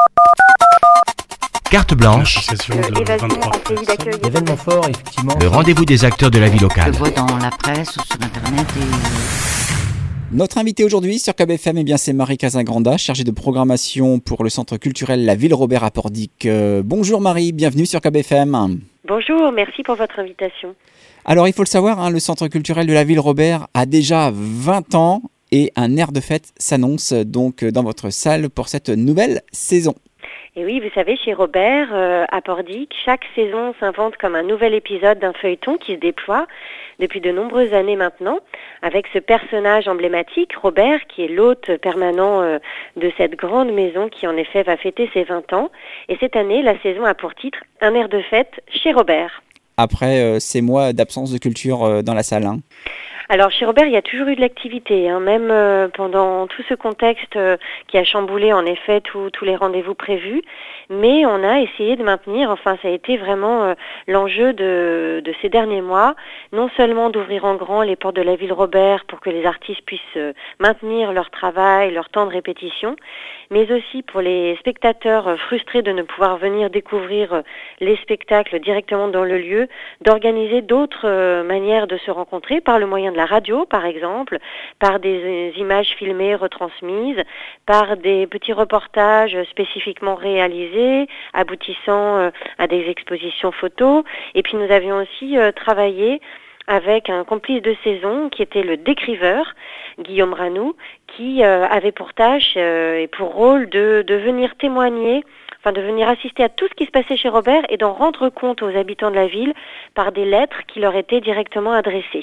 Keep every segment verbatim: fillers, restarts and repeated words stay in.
Carte blanche, Euh, évasion en pays d'accueil. Événement fort, effectivement. le rendez-vous des acteurs de la vie Je locale. le vois dans la presse ou sur internet et... Notre invité aujourd'hui sur K B F M, eh bien, c'est Marie Casagranda, chargée de programmation pour le centre culturel La Ville Robert à Pordic. Euh, bonjour Marie, bienvenue sur K B F M. Bonjour, merci pour votre invitation. Alors il faut le savoir, hein, le centre culturel de La Ville Robert a déjà vingt ans et un air de fête s'annonce donc dans votre salle pour cette nouvelle saison. Et oui, vous savez, chez Robert, euh, à Pordic, chaque saison s'invente comme un nouvel épisode d'un feuilleton qui se déploie depuis de nombreuses années maintenant, avec ce personnage emblématique, Robert, qui est l'hôte permanent euh, de cette grande maison qui, en effet, va fêter ses vingt ans. Et cette année, la saison a pour titre « Un air de fête chez Robert ». Après euh, ces mois d'absence de culture euh, dans la salle, hein. Alors chez Robert, il y a toujours eu de l'activité, hein, même euh, pendant tout ce contexte euh, qui a chamboulé en effet tous tous les rendez-vous prévus, mais on a essayé de maintenir, enfin ça a été vraiment euh, l'enjeu de, de ces derniers mois, non seulement d'ouvrir en grand les portes de la ville Robert pour que les artistes puissent euh, maintenir leur travail, leur temps de répétition, mais aussi pour les spectateurs euh, frustrés de ne pouvoir venir découvrir euh, les spectacles directement dans le lieu, d'organiser d'autres euh, manières de se rencontrer par le moyen de la radio, par exemple, par des euh, images filmées retransmises, par des petits reportages spécifiquement réalisés, aboutissant euh, à des expositions photos. Et puis nous avions aussi euh, travaillé avec un complice de saison qui était le décriveur, Guillaume Ranou, qui euh, avait pour tâche euh, et pour rôle de, de venir témoigner, enfin de venir assister à tout ce qui se passait chez Robert et d'en rendre compte aux habitants de la ville par des lettres qui leur étaient directement adressées.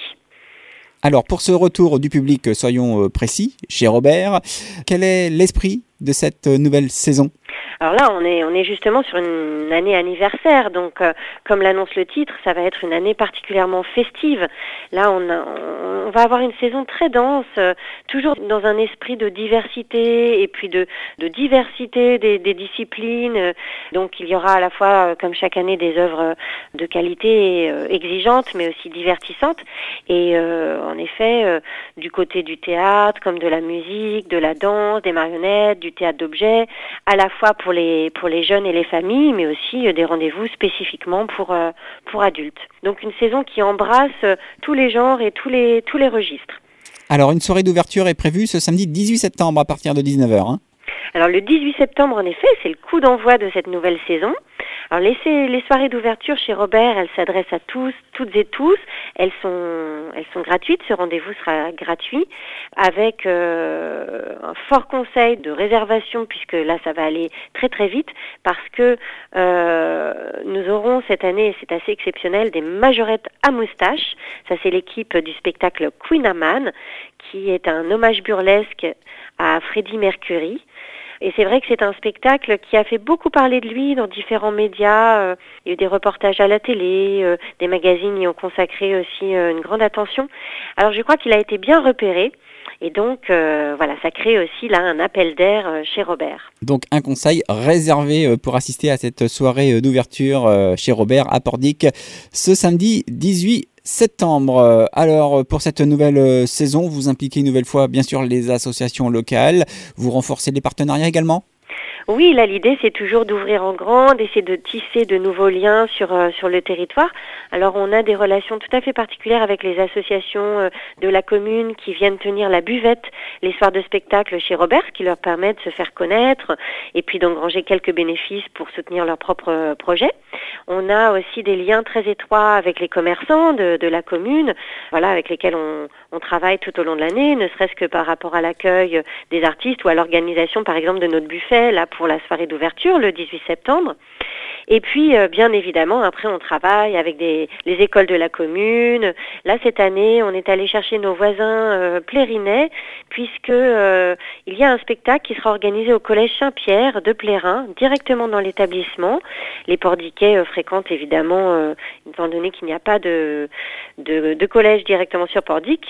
Alors pour ce retour du public, soyons euh, précis, chez Robert, quel est l'esprit de cette euh, nouvelle saison ? Alors là, on est, on est justement sur une année anniversaire, donc euh, comme l'annonce le titre, ça va être une année particulièrement festive. Là, on, a, on va avoir une saison très dense, euh, toujours dans un esprit de diversité et puis de, de diversité des, des disciplines. Donc il y aura à la fois, euh, comme chaque année, des œuvres de qualité euh, exigeantes, mais aussi divertissantes. Et euh, en effet, euh, du côté du théâtre, comme de la musique, de la danse, des marionnettes, du théâtre d'objets, à la fois pour les pour les jeunes et les familles, mais aussi euh, des rendez-vous spécifiquement pour euh, pour adultes. Donc une saison qui embrasse euh, tous les genres et tous les tous les registres. Alors une soirée d'ouverture est prévue ce samedi dix-huit septembre à partir de dix-neuf heures. Hein. Alors le dix-huit septembre, en effet, c'est le coup d'envoi de cette nouvelle saison. Alors les, les soirées d'ouverture chez Robert, elles s'adressent à tous, toutes et tous. Elles sont, elles sont gratuites. Ce rendez-vous sera gratuit, avec euh, un fort conseil de réservation, puisque là ça va aller très très vite, parce que euh, nous aurons cette année, et c'est assez exceptionnel, des majorettes à moustache. Ça c'est l'équipe du spectacle Queen Amman, qui est un hommage burlesque à Freddie Mercury. Et c'est vrai que c'est un spectacle qui a fait beaucoup parler de lui dans différents médias. Euh, il y a eu des reportages à la télé, euh, des magazines y ont consacré aussi euh, une grande attention. Alors je crois qu'il a été bien repéré. Et donc, euh, voilà, ça crée aussi là un appel d'air euh, chez Robert. Donc un conseil réservé euh, pour assister à cette soirée euh, d'ouverture euh, chez Robert à Pordic ce samedi dix-huit septembre. Alors pour cette nouvelle euh, saison, vous impliquez une nouvelle fois bien sûr les associations locales, vous renforcez les partenariats également ? Oui, là l'idée c'est toujours d'ouvrir en grand, d'essayer de tisser de nouveaux liens sur euh, sur le territoire. Alors on a des relations tout à fait particulières avec les associations euh, de la commune qui viennent tenir la buvette les soirs de spectacle chez Robert, ce qui leur permet de se faire connaître et puis d'engranger quelques bénéfices pour soutenir leurs propres euh, projets. On a aussi des liens très étroits avec les commerçants de, de la commune, voilà, avec lesquels on, on travaille tout au long de l'année, ne serait-ce que par rapport à l'accueil des artistes ou à l'organisation par exemple de notre buffet là pour la soirée d'ouverture le dix-huit septembre. Et puis, euh, bien évidemment, après, on travaille avec des, les écoles de la commune. Là, cette année, on est allé chercher nos voisins euh, Plérinais, puisque euh, il y a un spectacle qui sera organisé au collège Saint-Pierre de Plérin, directement dans l'établissement. Les Pordiquais euh, fréquentent évidemment, euh, étant donné qu'il n'y a pas de, de, de collège directement sur Pordic.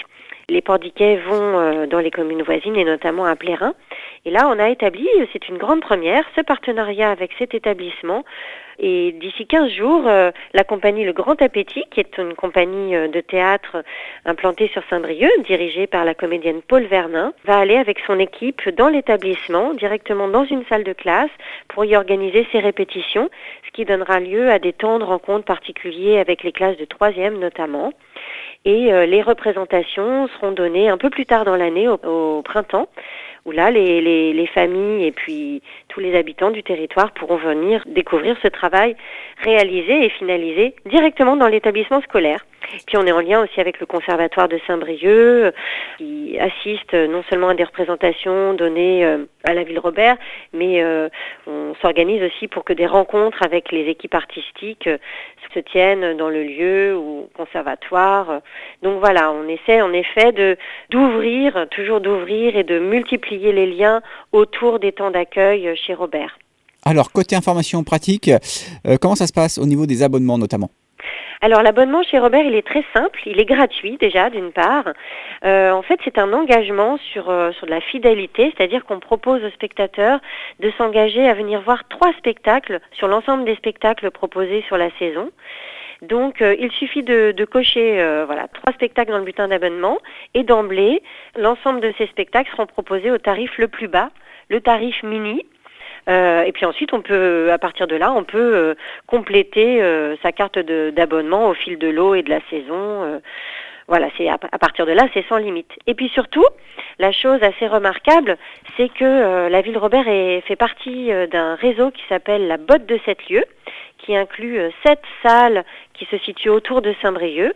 Les Pordiquais vont euh, dans les communes voisines et notamment à Plérin. Et là, on a établi, c'est une grande première, ce partenariat avec cet établissement. Et d'ici quinze jours, euh, la compagnie Le Grand Appétit, qui est une compagnie euh, de théâtre implantée sur Saint-Brieuc, dirigée par la comédienne Paul Vernin, va aller avec son équipe dans l'établissement, directement dans une salle de classe, pour y organiser ses répétitions, ce qui donnera lieu à des temps de rencontres particuliers avec les classes de troisième notamment. Et euh, les représentations seront données un peu plus tard dans l'année, au, au printemps, où là, les, les, les familles et puis tous les habitants du territoire pourront venir découvrir ce travail réalisé et finalisé directement dans l'établissement scolaire. Puis on est en lien aussi avec le Conservatoire de Saint-Brieuc, qui assiste non seulement à des représentations données euh, à la Ville Robert, mais euh, on s'organise aussi pour que des rencontres avec les équipes artistiques euh, se tiennent dans le lieu ou conservatoire. Donc voilà, on essaie en effet de d'ouvrir, toujours d'ouvrir et de multiplier les liens autour des temps d'accueil chez Robert. Alors, côté information pratique, euh, comment ça se passe au niveau des abonnements notamment ? Alors l'abonnement chez Robert, il est très simple, il est gratuit déjà d'une part. Euh, en fait, c'est un engagement sur euh, sur de la fidélité, c'est-à-dire qu'on propose aux spectateurs de s'engager à venir voir trois spectacles sur l'ensemble des spectacles proposés sur la saison. Donc euh, il suffit de, de cocher euh, voilà trois spectacles dans le bulletin d'abonnement et d'emblée, l'ensemble de ces spectacles seront proposés au tarif le plus bas, le tarif mini. Euh, et puis ensuite, on peut, à partir de là, on peut euh, compléter euh, sa carte de, d'abonnement au fil de l'eau et de la saison. Euh, voilà, c'est à, à partir de là, c'est sans limite. Et puis surtout, la chose assez remarquable, c'est que euh, la Ville Robert est, fait partie euh, d'un réseau qui s'appelle la Botte de sept lieux, qui inclut euh, sept salles qui se situent autour de Saint-Brieuc.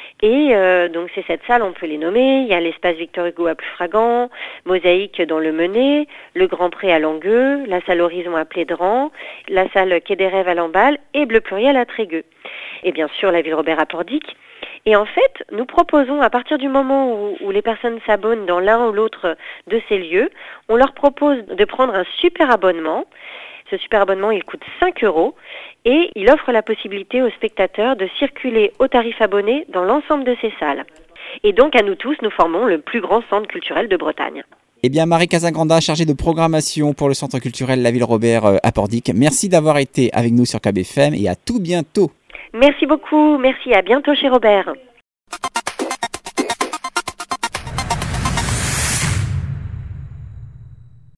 Et euh, donc ces sept salles, on peut les nommer. Il y a l'espace Victor Hugo à Ploufragan, Mosaïque dans le Menet, le Grand Pré à Langueux, la salle Horizon à Plédran, la salle Quai des Rêves à Lamballe et Bleu Pluriel à Trégueux. Et bien sûr la Ville Robert à Pordic. Et en fait, nous proposons, à partir du moment où, où les personnes s'abonnent dans l'un ou l'autre de ces lieux, on leur propose de prendre un super abonnement. Ce super abonnement, il coûte cinq euros et il offre la possibilité aux spectateurs de circuler au tarif abonné dans l'ensemble de ces salles. Et donc, à nous tous, nous formons le plus grand centre culturel de Bretagne. Eh bien, Marie Casagranda, chargée de programmation pour le centre culturel La Ville Robert à Pordic, merci d'avoir été avec nous sur K B F M et à tout bientôt. Merci beaucoup, merci, à bientôt chez Robert.